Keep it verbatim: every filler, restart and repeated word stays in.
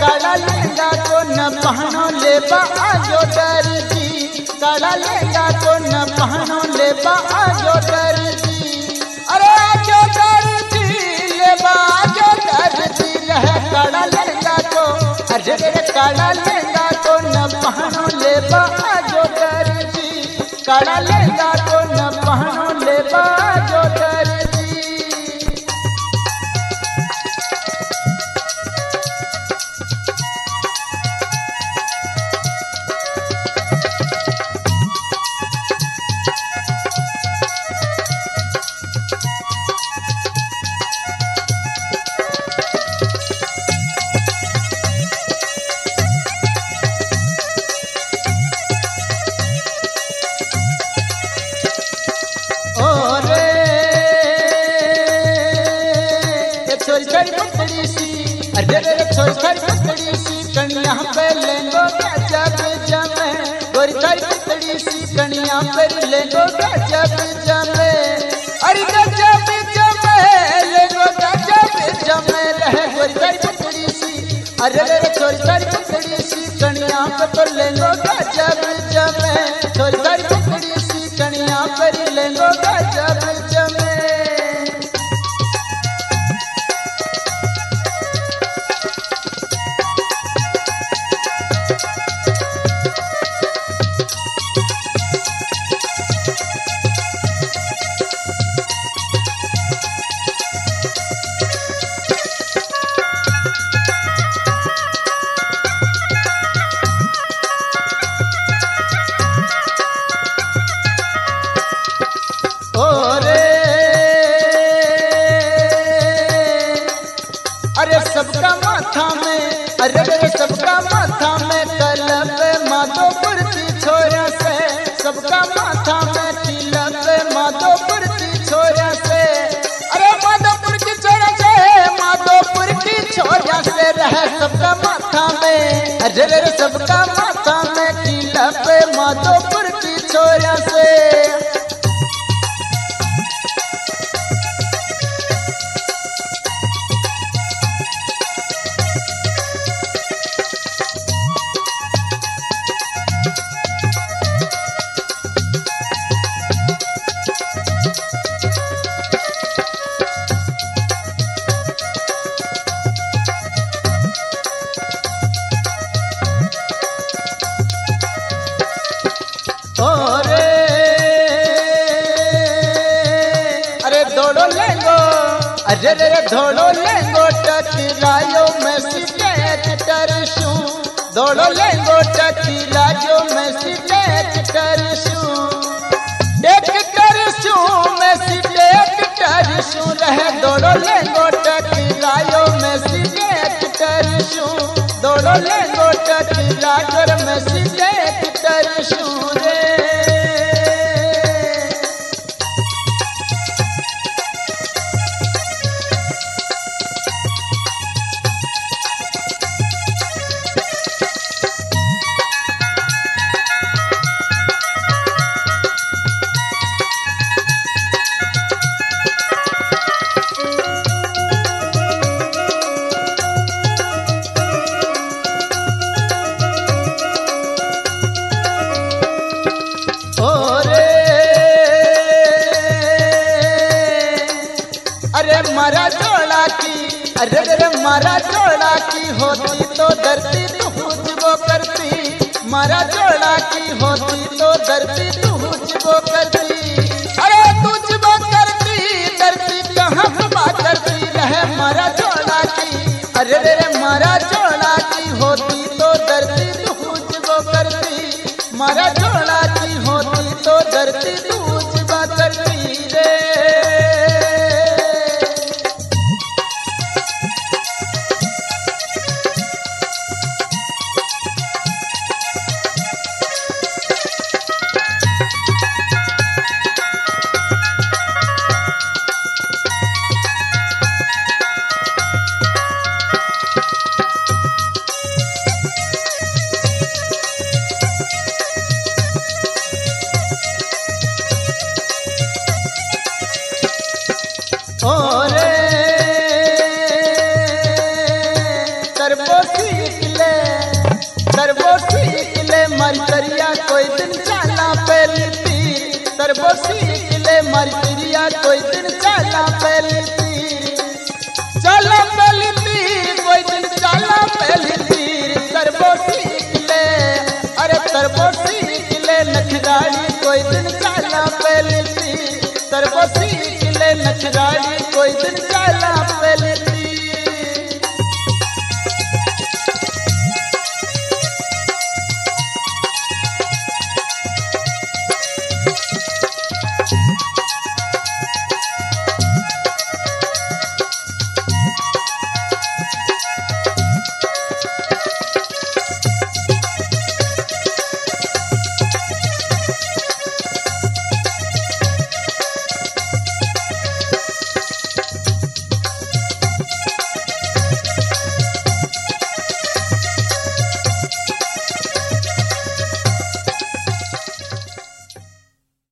काला लहंगा को न पहनो ले आजो दर्जी, काला लहंगा को न पहनो ले आजो दर्जी। अरे आजो दर्जी ले आजो दर्जी रहे काला लहंगा को, अरे काला लहंगा को न पहनो ले आजो दर्जी, काला लहंगा को न पहनो ले आजो दर्जी। पतड़ी सी अरे रे छोरी थारी पतड़ी सी कनिया पे लेंगो गजब जमे, गोरी थारी पतड़ी सी कनिया पे लेंगो गजब जमे, अरे गजब जमे लेंगो गजब जमे रहे गोरी थारी पतड़ी सी, अरे रे छोरी थारी पतड़ी सी कनिया पे तो लेंगो गजब जमे, छोरी थारी पतड़ी सी कनिया पे लेंगो गजब जमे। अरे सबका माथा में अरे रे सबका माथा में कलप माधोपुर की छोरा से, सबका माथा में तिलक माधोपुर की छोरा से, अरे माधोपुर की छोरा से माधोपुर की छोरा से रहे सबका माथा में, अरे रे सबका माथा में तिलक माधोपुर की छोरा से। दौड़ो लेंगो अरे रे दौड़ो लेंगो टकरायो मैं सिटेट करशू, दौड़ो लेंगो टकरायो मैं सिटेट करशू, एक करशू मैं सिटेट करशू रहे दौड़ो लेंगो टकरायो मैं सिटेट करशू, दौड़ो लेंगो टकरायो मैं सिटेट करशू रे। अरे मारा जोड़ा की अरे रे मारा जोड़ा की होती तो धरती तुझको करती, मारा जोड़ा की होती तो धरती तुझको करती, अरे तुझको करती धरती कहाँ बात करती रहे मारा जोड़ा की, अरे रे मारा जोड़ा की होती तो धरती तुझको करती, मारा जोड़ा की होती तो धरती तुझको करती रे। तरबो सीख ले तरबो सीख ले मारी तरिया कोई दिन चाला पहली तीर तरबो सीख ले मारी तरिया कोई दिन चाला पहली तीर चाला पहली तीर कोई दिन चाला पहली तीर तरबो सीख ले अरे तरबो सीख ले नखराड़ी कोई दिन चाला पहली तीर तरबो सीख ले नखराड़ी कोई दिन चाला